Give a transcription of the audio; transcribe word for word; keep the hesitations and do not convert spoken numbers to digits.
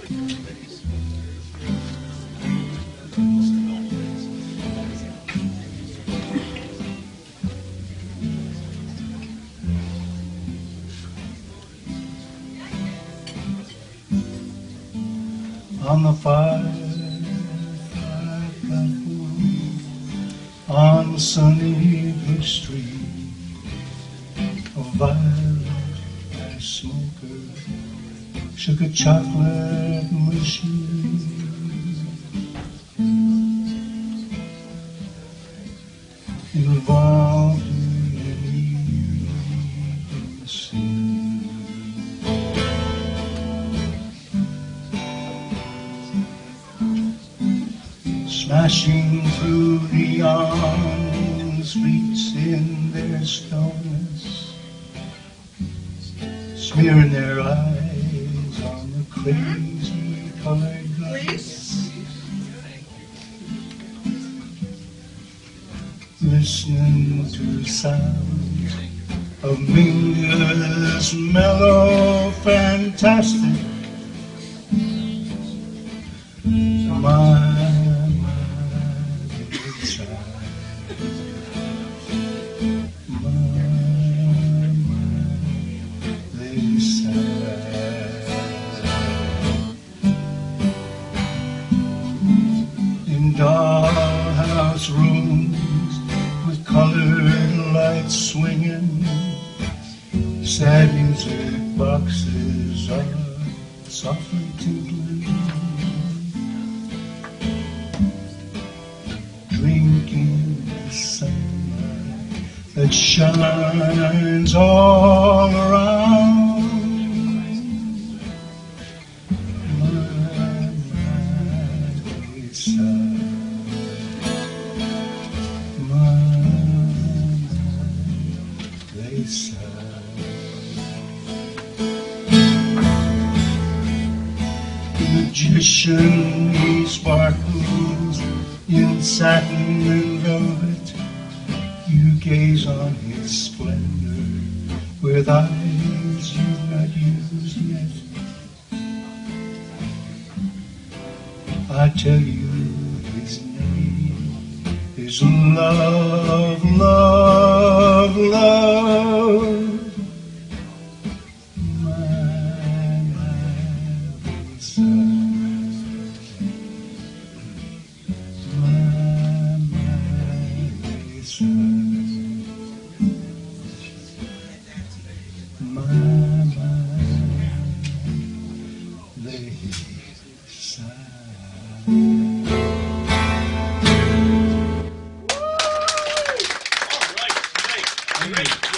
On the fire, on sunny street, a violet smoker shook a chocolate machine. Involved in the scene. Smashing through neon streets in their stillness, smearing their eyes on the crazy colored glass, listening to sounds of Mingus mellow fantastic. My in dollhouse rooms with colored lights swinging, sad music boxes are softly tinkling, drinking the sunlight that shines all around. Magician, he sparkles in satin and velvet. You gaze on his splendor with eyes you've not used yet. I tell you his name is love, love, love. All right, great, great.